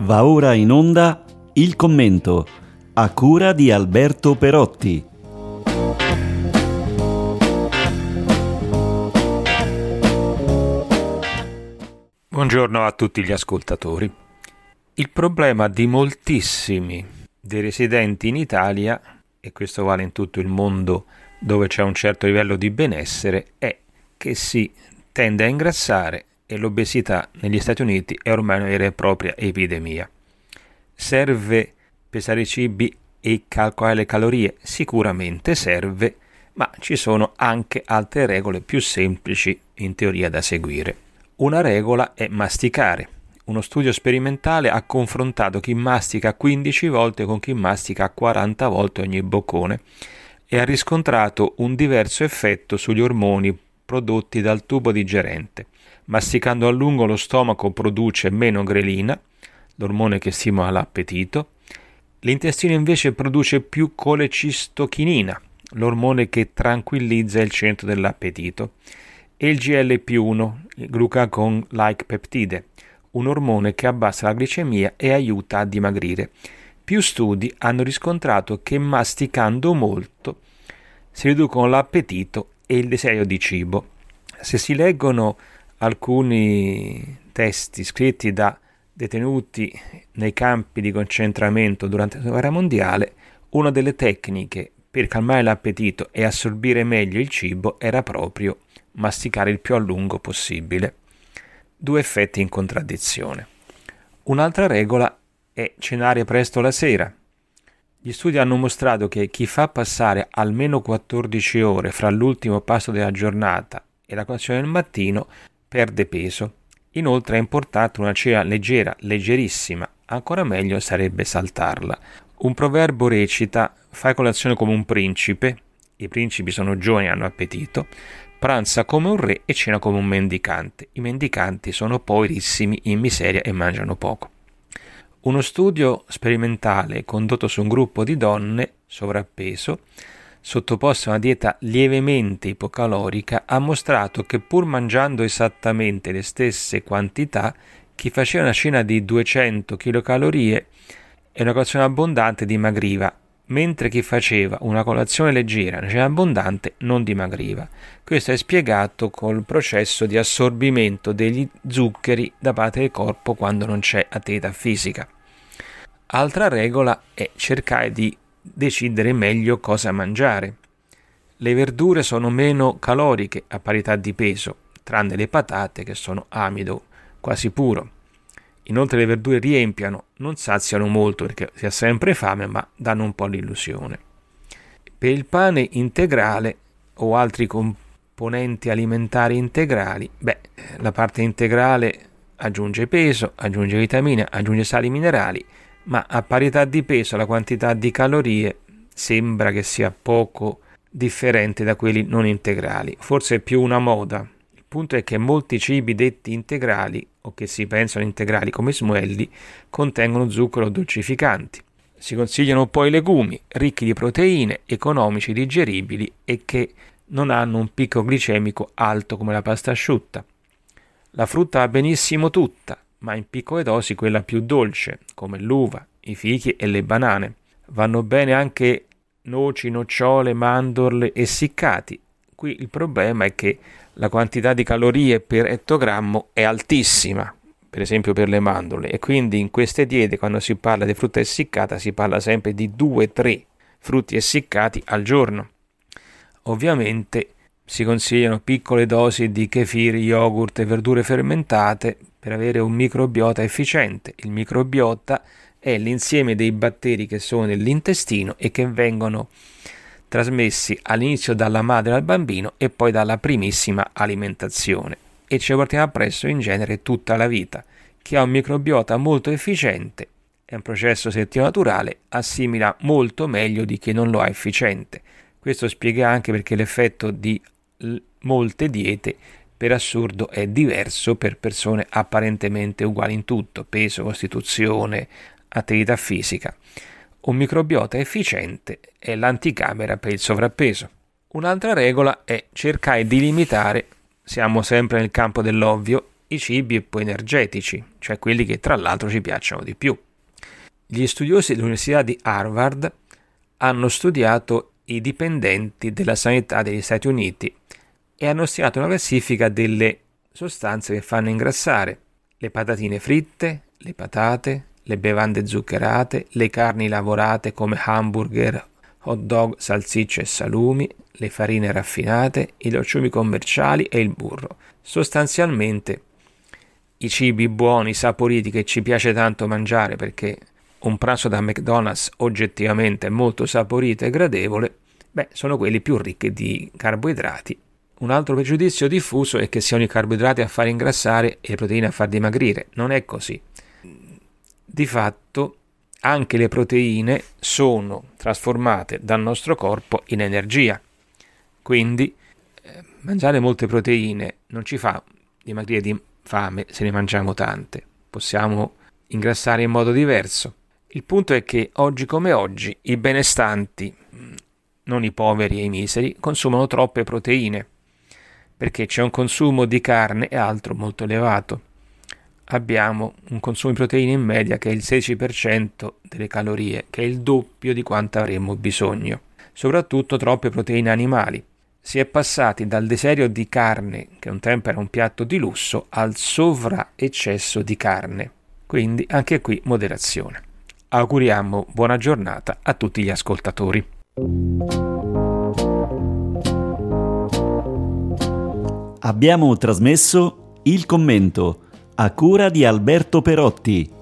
Va ora in onda Il Commento, a cura di Alberto Perotti. Buongiorno a tutti gli ascoltatori. Il problema di moltissimi dei residenti in Italia, e questo vale in tutto il mondo dove c'è un certo livello di benessere, è che si tende a ingrassare e l'obesità negli Stati Uniti è ormai una vera e propria epidemia. Serve pesare i cibi e calcolare le calorie? Sicuramente serve, ma ci sono anche altre regole più semplici in teoria da seguire. Una regola è masticare. Uno studio sperimentale ha confrontato chi mastica 15 volte con chi mastica 40 volte ogni boccone e ha riscontrato un diverso effetto sugli ormoni prodotti dal tubo digerente. Masticando a lungo lo stomaco produce meno grelina, l'ormone che stimola l'appetito. L'intestino invece produce più colecistochinina, l'ormone che tranquillizza il centro dell'appetito. E il GLP-1, il glucagon-like peptide, un ormone che abbassa la glicemia e aiuta a dimagrire. Più studi hanno riscontrato che masticando molto si riducono l'appetito e il desiderio di cibo. Se si leggono alcuni testi scritti da detenuti nei campi di concentramento durante la guerra mondiale, una delle tecniche per calmare l'appetito e assorbire meglio il cibo era proprio masticare il più a lungo possibile. Due effetti in contraddizione. Un'altra regola è cenare presto la sera. Gli studi hanno mostrato che chi fa passare almeno 14 ore fra l'ultimo pasto della giornata e la colazione del mattino perde peso. Inoltre è importante una cena leggera, leggerissima. Ancora meglio sarebbe saltarla. Un proverbio recita: fai colazione come un principe. I principi sono giovani e hanno appetito. Pranza come un re e cena come un mendicante. I mendicanti sono poverissimi, in miseria e mangiano poco. Uno studio sperimentale condotto su un gruppo di donne sovrappeso sottoposte a una dieta lievemente ipocalorica ha mostrato che pur mangiando esattamente le stesse quantità, chi faceva una cena di 200 kcal e una colazione abbondante dimagriva, mentre chi faceva una colazione leggera e una cena abbondante non dimagriva. Questo è spiegato col processo di assorbimento degli zuccheri da parte del corpo quando non c'è attività fisica. Altra regola è cercare di decidere meglio cosa mangiare. Le verdure sono meno caloriche a parità di peso, tranne le patate che sono amido quasi puro. Inoltre le verdure riempiano, non saziano molto perché si ha sempre fame, ma danno un po' l'illusione. Per il pane integrale o altri componenti alimentari integrali, la parte integrale aggiunge peso, aggiunge vitamine, aggiunge sali minerali, ma a parità di peso la quantità di calorie sembra che sia poco differente da quelli non integrali. Forse è più una moda. Il punto è che molti cibi detti integrali o che si pensano integrali come smuelli contengono zucchero o dolcificanti. Si consigliano poi legumi ricchi di proteine, economici, digeribili e che non hanno un picco glicemico alto come la pasta asciutta. La frutta va benissimo tutta, ma in piccole dosi quella più dolce, come l'uva, i fichi e le banane. Vanno bene anche noci, nocciole, mandorle e essiccati. Qui il problema è che la quantità di calorie per ettogrammo è altissima, per esempio per le mandorle, e quindi in queste diete, quando si parla di frutta essiccata, si parla sempre di 2-3 frutti essiccati al giorno. Ovviamente si consigliano piccole dosi di kefir, yogurt e verdure fermentate per avere un microbiota efficiente. Il microbiota è l'insieme dei batteri che sono nell'intestino e che vengono trasmessi all'inizio dalla madre al bambino e poi dalla primissima alimentazione, e ce lo portiamo appresso in genere tutta la vita. Chi ha un microbiota molto efficiente, è un processo selettivo naturale, assimila molto meglio di chi non lo ha efficiente. Questo spiega anche perché l'effetto di molte diete per assurdo è diverso per persone apparentemente uguali in tutto: peso, costituzione, attività fisica. Un microbiota efficiente è l'anticamera per il sovrappeso. Un'altra regola è cercare di limitare, siamo sempre nel campo dell'ovvio, i cibi poi energetici, cioè quelli che tra l'altro ci piacciono di più. Gli studiosi dell'Università di Harvard hanno studiato i dipendenti della sanità degli Stati Uniti e hanno stilato una classifica delle sostanze che fanno ingrassare: le patatine fritte, le patate, le bevande zuccherate, le carni lavorate come hamburger, hot dog, salsicce e salumi, le farine raffinate, i dolciumi commerciali e il burro. Sostanzialmente i cibi buoni, saporiti, che ci piace tanto mangiare perché un pranzo da McDonald's oggettivamente è molto saporito e gradevole, sono quelli più ricchi di carboidrati. Un altro pregiudizio diffuso è che siano i carboidrati a far ingrassare e le proteine a far dimagrire. Non è così. Di fatto anche le proteine sono trasformate dal nostro corpo in energia. Quindi mangiare molte proteine non ci fa dimagrire di fame se ne mangiamo tante. Possiamo ingrassare in modo diverso. Il punto è che oggi come oggi i benestanti, non i poveri e i miseri, consumano troppe proteine perché c'è un consumo di carne e altro molto elevato. Abbiamo un consumo di proteine in media che è il 16% delle calorie, che è il doppio di quanto avremmo bisogno. Soprattutto troppe proteine animali. Si è passati dal desiderio di carne, che un tempo era un piatto di lusso, al sovraeccesso di carne. Quindi anche qui moderazione. Auguriamo buona giornata a tutti gli ascoltatori. Abbiamo trasmesso Il Commento a cura di Alberto Perotti.